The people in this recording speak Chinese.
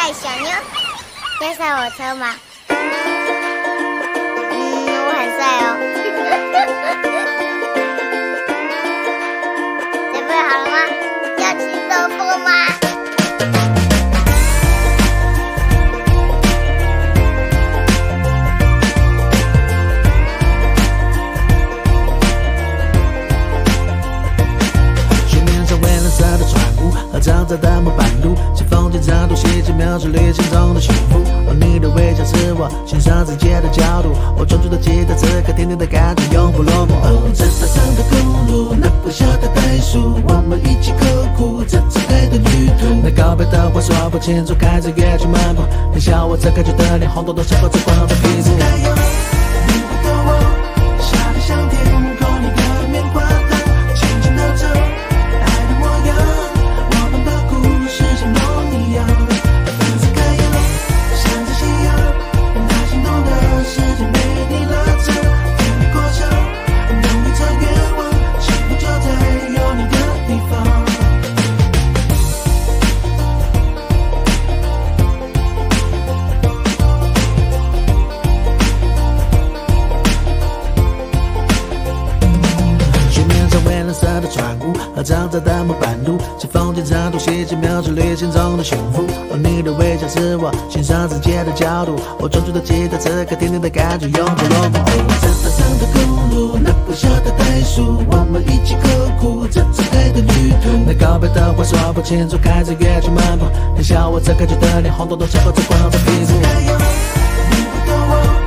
嗨，小妞，要上我车吗？我很帅哦。准备好了吗？要骑兜风吗？ 长长的木板路，清风间长途细节描述旅行中的幸福。哦，你的微笑是我欣赏世界的角度，我专注的记得此刻甜甜的感觉永不落幕。哦，这山上的公路，那不小的袋鼠，我们一起刻苦这次爱的旅途。那告别的话说不清楚，开着夜去漫步，天下我这开觉的脸红彤彤，像光着光的皮肤。加油，你不懂我，夏天像天空，你的棉花糖，轻轻地走，爱的模样。像梦一样，粉色开扬，闪着夕阳，让他心动的世界被你拉长，甜蜜过程，能预测愿望，幸福就在有你的地方。水面上蔚蓝色的船坞和长长的木板路，清风间长途细节描述旅行中的幸福。哦，你的微笑是我欣赏世界的角度，我专注的记得此刻甜甜的感觉永不落幕。哦，这山上的公路，那不小的袋鼠，我们一起刻苦这次爱的旅途。那告别的话说不清楚，开着夜去漫步，天下我这开觉的脸红彤彤，像光着光的皮肤。加油，你不懂我。